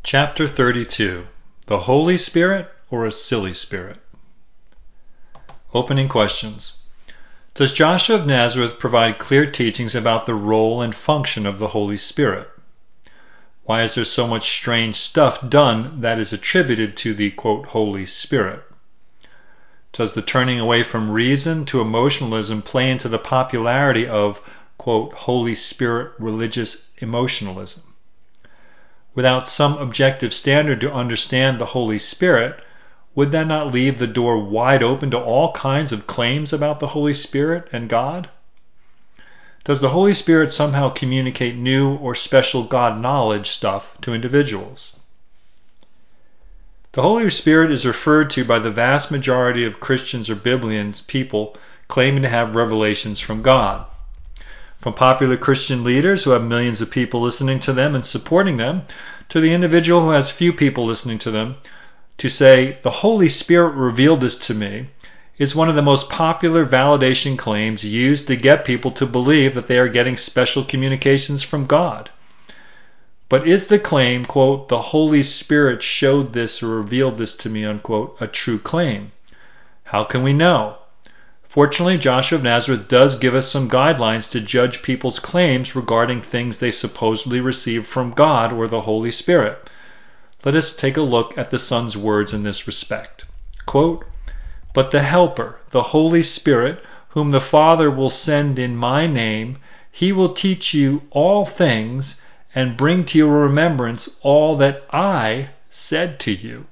Chapter 32. The Holy Spirit or a Silly Spirit? Opening questions. Does Joshua of Nazareth provide clear teachings about the role and function of the Holy Spirit? Why is there so much strange stuff done that is attributed to the, quote, Holy Spirit? Does the turning away from reason to emotionalism play into the popularity of, quote, Holy Spirit religious emotionalism? Without some objective standard to understand the Holy Spirit, would that not leave the door wide open to all kinds of claims about the Holy Spirit and God? Does the Holy Spirit somehow communicate new or special God knowledge stuff to individuals? The Holy Spirit is referred to by the vast majority of Christians or Biblians, people claiming to have revelations from God. From popular Christian leaders who have millions of people listening to them and supporting them, to the individual who has few people listening to them, to say, the Holy Spirit revealed this to me, is one of the most popular validation claims used to get people to believe that they are getting special communications from God. But is the claim, quote, the Holy Spirit showed this or revealed this to me, unquote, a true claim? How can we know? Fortunately, Joshua of Nazareth does give us some guidelines to judge people's claims regarding things they supposedly received from God or the Holy Spirit. Let us take a look at the Son's words in this respect. Quote, "But the Helper, the Holy Spirit, whom the Father will send in my name, he will teach you all things and bring to your remembrance all that I said to you."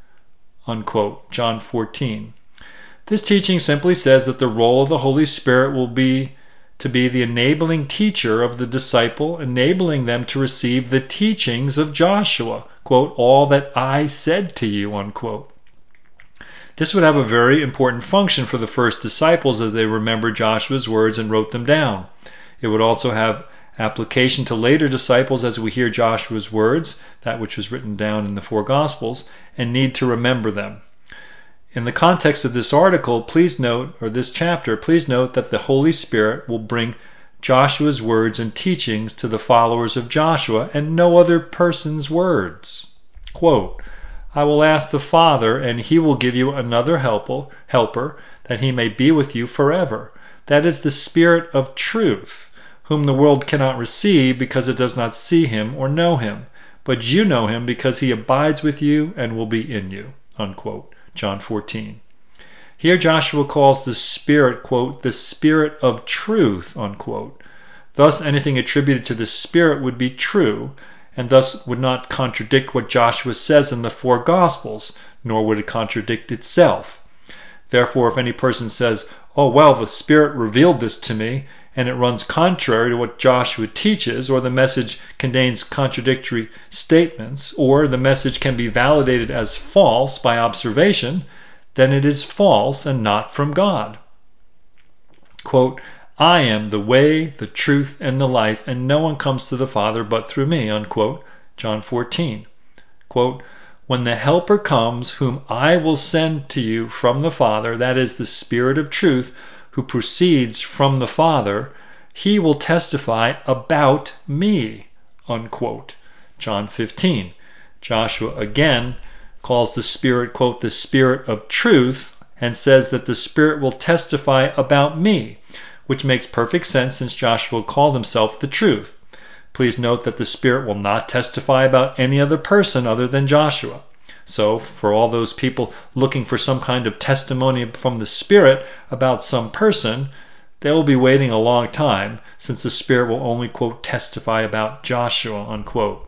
Unquote. John 14. This teaching simply says that the role of the Holy Spirit will be to be the enabling teacher of the disciple, enabling them to receive the teachings of Joshua, quote, all that I said to you, unquote. This would have a very important function for the first disciples as they remembered Joshua's words and wrote them down. It would also have application to later disciples as we hear Joshua's words, that which was written down in the four Gospels, and need to remember them. In the context of this article, please note, or this chapter, please note that the Holy Spirit will bring Joshua's words and teachings to the followers of Joshua and no other person's words. Quote, "I will ask the Father, and he will give you another helper, that he may be with you forever. That is the Spirit of truth, whom the world cannot receive because it does not see him or know him. But you know him because he abides with you and will be in you." Unquote. John 14. Here Joshua calls the Spirit, quote, the Spirit of truth, unquote. Thus anything attributed to the Spirit would be true, and thus would not contradict what Joshua says in the four Gospels, nor would it contradict itself. Therefore, if any person says, oh, well, the Spirit revealed this to me, and it runs contrary to what Joshua teaches, or the message contains contradictory statements, or the message can be validated as false by observation, then it is false and not from God. Quote, "I am the way, the truth, and the life, and no one comes to the Father but through me," unquote. John 14. Quote, "When the Helper comes, whom I will send to you from the Father, that is the Spirit of truth, who proceeds from the Father, he will testify about me," unquote. John 15. Joshua again calls the Spirit, quote, the Spirit of truth, and says that the Spirit will testify about me, which makes perfect sense since Joshua called himself the truth. Please note that the Spirit will not testify about any other person other than Joshua. So, for all those people looking for some kind of testimony from the Spirit about some person, they will be waiting a long time, since the Spirit will only, quote, testify about Joshua, unquote.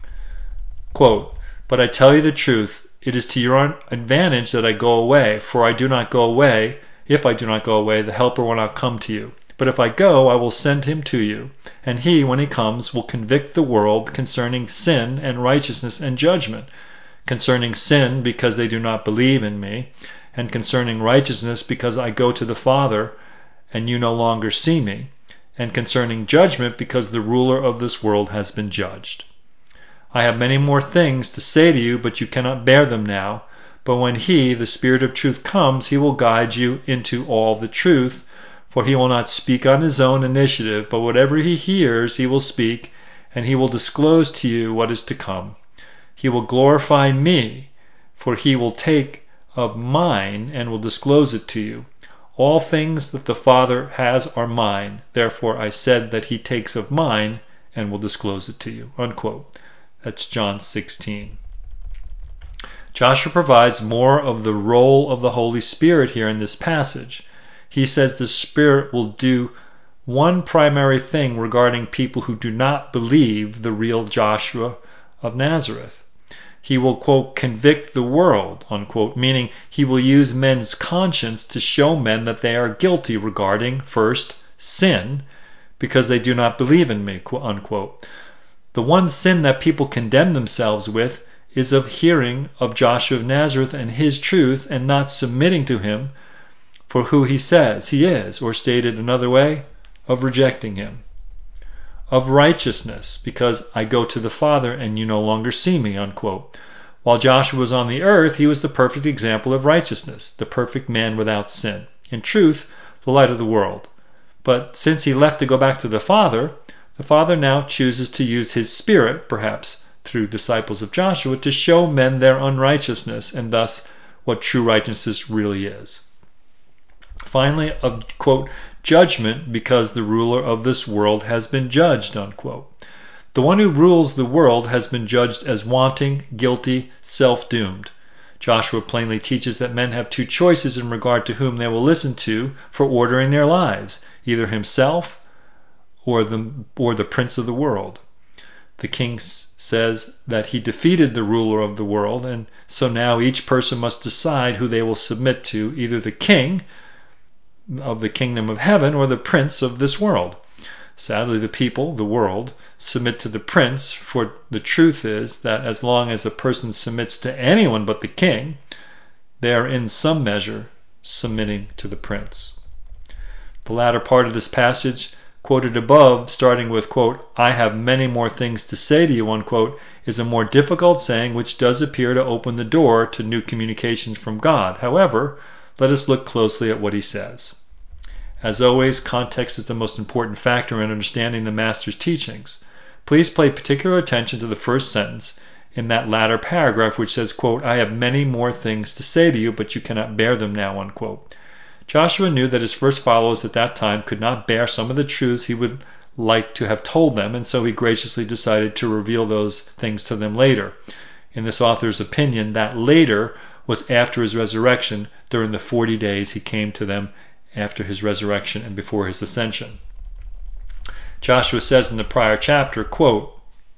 Quote, "But I tell you the truth, it is to your advantage that I go away, for I do not go away. If I do not go away, the Helper will not come to you. But if I go, I will send him to you. And he, when he comes, will convict the world concerning sin and righteousness and judgment. Concerning sin, because they do not believe in me, and concerning righteousness, because I go to the Father, and you no longer see me, and concerning judgment, because the ruler of this world has been judged. I have many more things to say to you, but you cannot bear them now. But when he, the Spirit of truth, comes, he will guide you into all the truth, for he will not speak on his own initiative, but whatever he hears he will speak, and he will disclose to you what is to come. He will glorify me, for he will take of mine and will disclose it to you. All things that the Father has are mine. Therefore I said that he takes of mine and will disclose it to you." Unquote. That's John 16. Joshua provides more of the role of the Holy Spirit here in this passage. He says the Spirit will do one primary thing regarding people who do not believe the real Joshua of Nazareth. He will, quote, "convict the world," unquote, meaning he will use men's conscience to show men that they are guilty regarding, first, sin, because they do not believe in me, unquote. The one sin that people condemn themselves with is of hearing of Joshua of Nazareth and his truth and not submitting to him for who he says he is, or stated another way, of rejecting him. Of righteousness, because I go to the Father and you no longer see me, unquote. While Joshua was on the earth, he was the perfect example of righteousness, the perfect man without sin. In truth, the light of the world. But since he left to go back to the Father now chooses to use his Spirit, perhaps through disciples of Joshua, to show men their unrighteousness and thus what true righteousness really is. Finally, of, quote, judgment, because the ruler of this world has been judged, unquote. The one who rules the world has been judged as wanting, guilty, self-doomed. Joshua plainly teaches that men have two choices in regard to whom they will listen to for ordering their lives, either himself or the prince of the world. The king says that he defeated the ruler of the world, and so now each person must decide who they will submit to, either the king of the kingdom of heaven or the prince of this world. Sadly, the people, the world, submit to the prince, for the truth is that as long as a person submits to anyone but the king, they are in some measure submitting to the prince. The latter part of this passage, quoted above, starting with, quote, "I have many more things to say to you," unquote, is a more difficult saying which does appear to open the door to new communications from God. However, let us look closely at what he says. As always, context is the most important factor in understanding the Master's teachings. Please pay particular attention to the first sentence in that latter paragraph which says, quote, "I have many more things to say to you, but you cannot bear them now," unquote. Joshua knew that his first followers at that time could not bear some of the truths he would like to have told them, and so he graciously decided to reveal those things to them later. In this author's opinion, that later was after his resurrection, during the 40 days he came to them after his resurrection and before his ascension. Joshua says in the prior chapter, quote,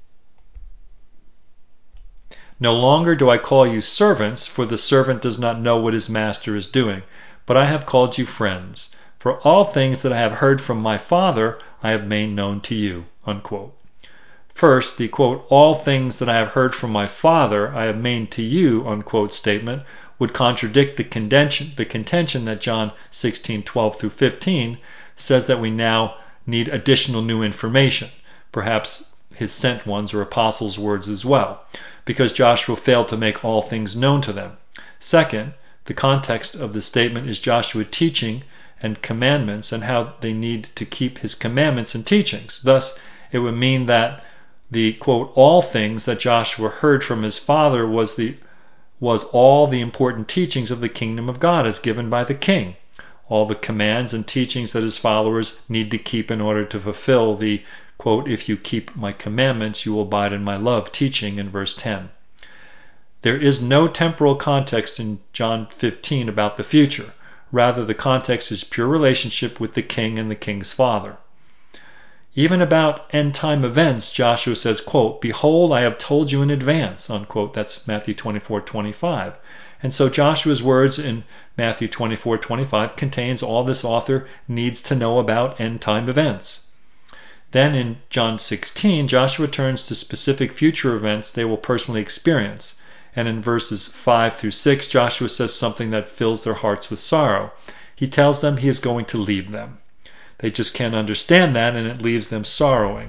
"No longer do I call you servants, for the servant does not know what his master is doing, but I have called you friends. For all things that I have heard from my Father I have made known to you," unquote. First, the, quote, "all things that I have heard from my Father I have made to you," unquote, statement would contradict the contention that John 16:12 through 15 says that we now need additional new information, perhaps his sent ones or apostles' words as well, because Joshua failed to make all things known to them. Second, the context of the statement is Joshua teaching and commandments and how they need to keep his commandments and teachings. Thus, it would mean that the, quote, all things that Joshua heard from his father was all the important teachings of the kingdom of God as given by the king. All the commands and teachings that his followers need to keep in order to fulfill the, quote, "if you keep my commandments, you will abide in my love," teaching in verse 10. There is no temporal context in John 15 about the future. Rather, the context is pure relationship with the king and the king's father. Even about end-time events, Joshua says, quote, "Behold, I have told you in advance," unquote. That's Matthew 24:25. And so Joshua's words in Matthew 24:25 contains all this author needs to know about end-time events. Then in John 16, Joshua turns to specific future events they will personally experience. And in verses 5 through 6, Joshua says something that fills their hearts with sorrow. He tells them he is going to leave them. They just can't understand that, and it leaves them sorrowing.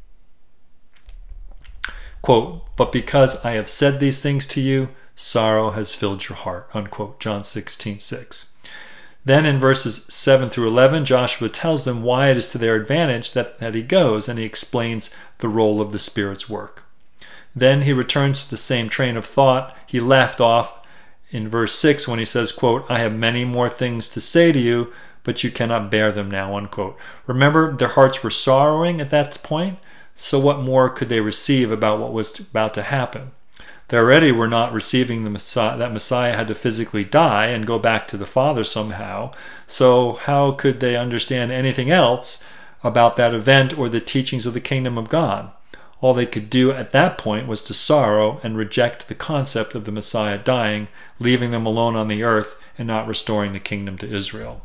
Quote, "But because I have said these things to you, sorrow has filled your heart," unquote, John 16:6. Then in verses 7 through 11, Joshua tells them why it is to their advantage that he goes, and he explains the role of the Spirit's work. Then he returns to the same train of thought he left off in verse 6 when he says, quote, I have many more things to say to you, but you cannot bear them now, unquote. Remember, their hearts were sorrowing at that point, so what more could they receive about what was about to happen? They already were not receiving the Messiah, that Messiah had to physically die and go back to the Father somehow, so how could they understand anything else about that event or the teachings of the kingdom of God? All they could do at that point was to sorrow and reject the concept of the Messiah dying, leaving them alone on the earth and not restoring the kingdom to Israel.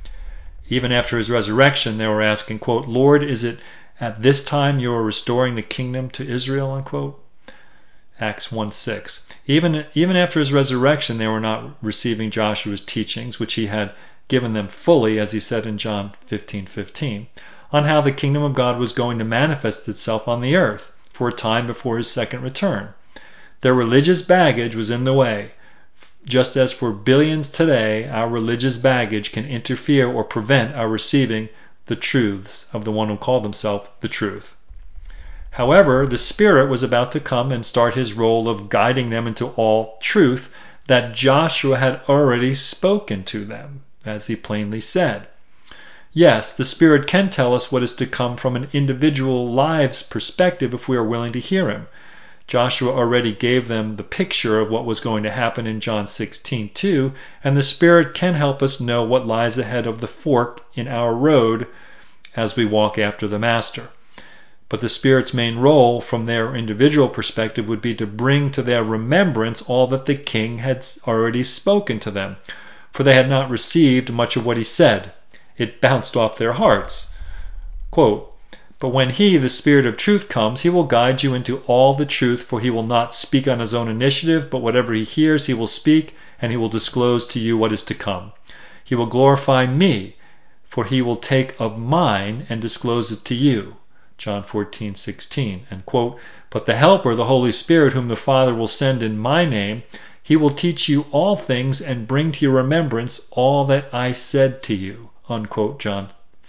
Even after his resurrection, they were asking, quote, Lord, is it at this time you are restoring the kingdom to Israel, unquote? Acts 1:6. Even after his resurrection, they were not receiving Joshua's teachings, which he had given them fully, as he said in John 15:15, on how the kingdom of God was going to manifest itself on the earth for a time before his second return. Their religious baggage was in the way. Just as for billions today, our religious baggage can interfere or prevent our receiving the truths of the one who called himself the truth. However, the Spirit was about to come and start his role of guiding them into all truth that Joshua had already spoken to them, as he plainly said. Yes, the Spirit can tell us what is to come from an individual lives perspective if we are willing to hear him. Joshua already gave them the picture of what was going to happen in John 16:2, and the Spirit can help us know what lies ahead of the fork in our road as we walk after the Master. But the Spirit's main role from their individual perspective would be to bring to their remembrance all that the King had already spoken to them, for they had not received much of what he said. It bounced off their hearts. Quote, but when he, the Spirit of truth, comes, he will guide you into all the truth, for he will not speak on his own initiative, but whatever he hears he will speak, and he will disclose to you what is to come. He will glorify me, for he will take of mine and disclose it to you. John 14:16. And quote, but the Helper, the Holy Spirit, whom the Father will send in my name, he will teach you all things and bring to your remembrance all that I said to you. Unquote, John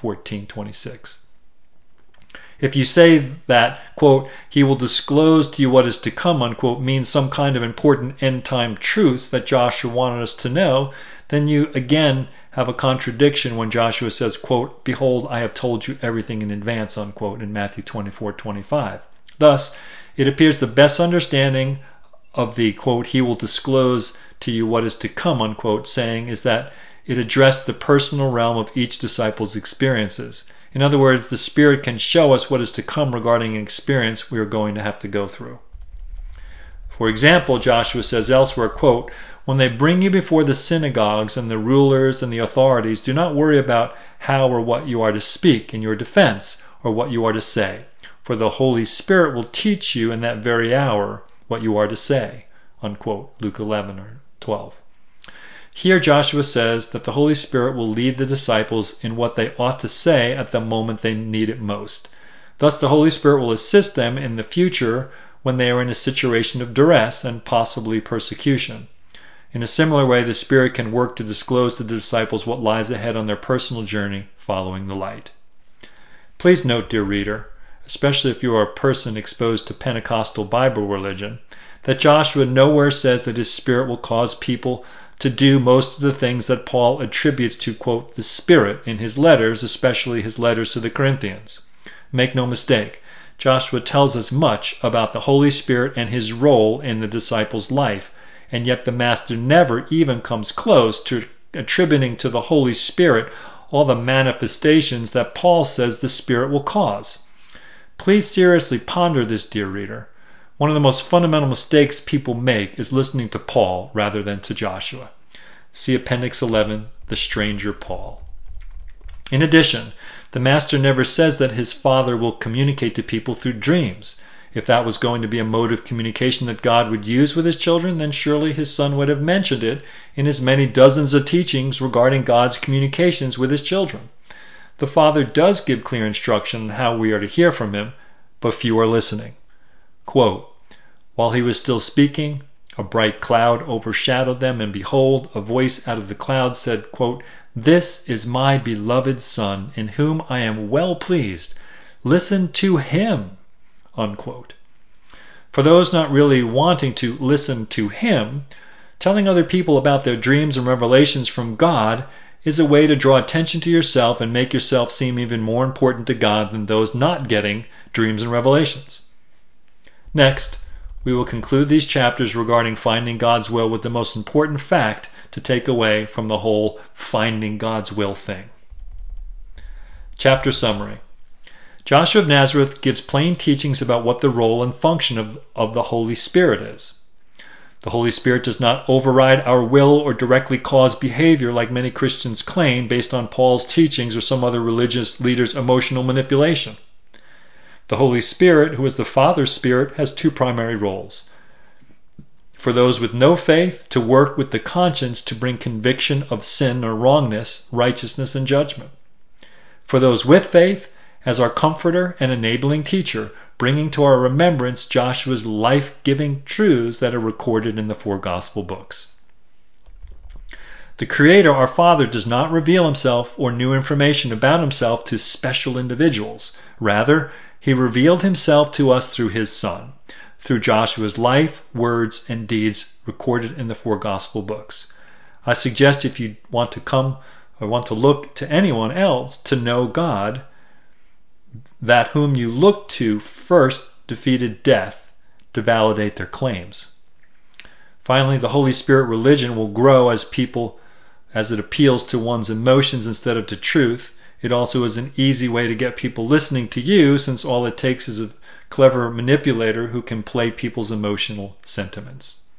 14:26. If you say that, quote, he will disclose to you what is to come, unquote, means some kind of important end-time truths that Joshua wanted us to know, then you again have a contradiction when Joshua says, quote, behold, I have told you everything in advance, unquote, in Matthew 24:25. Thus, it appears the best understanding of the, quote, he will disclose to you what is to come, unquote, saying is that it addressed the personal realm of each disciple's experiences. In other words, the Spirit can show us what is to come regarding an experience we are going to have to go through. For example, Joshua says elsewhere, quote, when they bring you before the synagogues and the rulers and the authorities, do not worry about how or what you are to speak in your defense or what you are to say, for the Holy Spirit will teach you in that very hour what you are to say, unquote, Luke 11 or 12. Here Joshua says that the Holy Spirit will lead the disciples in what they ought to say at the moment they need it most. Thus the Holy Spirit will assist them in the future when they are in a situation of duress and possibly persecution. In a similar way, the Spirit can work to disclose to the disciples what lies ahead on their personal journey following the light. Please note, dear reader, especially if you are a person exposed to Pentecostal Bible religion, that Joshua nowhere says that his Spirit will cause people to do most of the things that Paul attributes to, quote, the Spirit in his letters, especially his letters to the Corinthians. Make no mistake, Joshua tells us much about the Holy Spirit and his role in the disciples' life, and yet the Master never even comes close to attributing to the Holy Spirit all the manifestations that Paul says the Spirit will cause. Please seriously ponder this, dear reader. One of the most fundamental mistakes people make is listening to Paul rather than to Joshua. See Appendix 11, The Stranger Paul. In addition, the Master never says that his Father will communicate to people through dreams. If that was going to be a mode of communication that God would use with his children, then surely his Son would have mentioned it in his many dozens of teachings regarding God's communications with his children. The Father does give clear instruction on how we are to hear from him, but few are listening. Quote, while he was still speaking, a bright cloud overshadowed them, and behold, a voice out of the cloud said, quote, this is my beloved Son, in whom I am well pleased. Listen to him, unquote. For those not really wanting to listen to him, telling other people about their dreams and revelations from God is a way to draw attention to yourself and make yourself seem even more important to God than those not getting dreams and revelations. Next, we will conclude these chapters regarding finding God's will with the most important fact to take away from the whole finding God's will thing. Chapter summary. Joshua of Nazareth gives plain teachings about what the role and function of the Holy Spirit is. The Holy Spirit does not override our will or directly cause behavior like many Christians claim based on Paul's teachings or some other religious leader's emotional manipulation. The Holy Spirit, who is the Father's Spirit, has two primary roles. For those with no faith, to work with the conscience to bring conviction of sin or wrongness, righteousness, and judgment. For those with faith, as our comforter and enabling teacher, bringing to our remembrance Joshua's life-giving truths that are recorded in the 4 gospel books. The Creator, our Father, does not reveal himself or new information about himself to special individuals. Rather, he revealed himself to us through his Son, through Joshua's life, words, and deeds recorded in the 4 gospel books. I suggest if you want to come or want to look to anyone else to know God, that whom you look to first defeated death to validate their claims. Finally, the Holy Spirit religion will grow as it appeals to one's emotions instead of to truth. It also is an easy way to get people listening to you, since all it takes is a clever manipulator who can play people's emotional sentiments.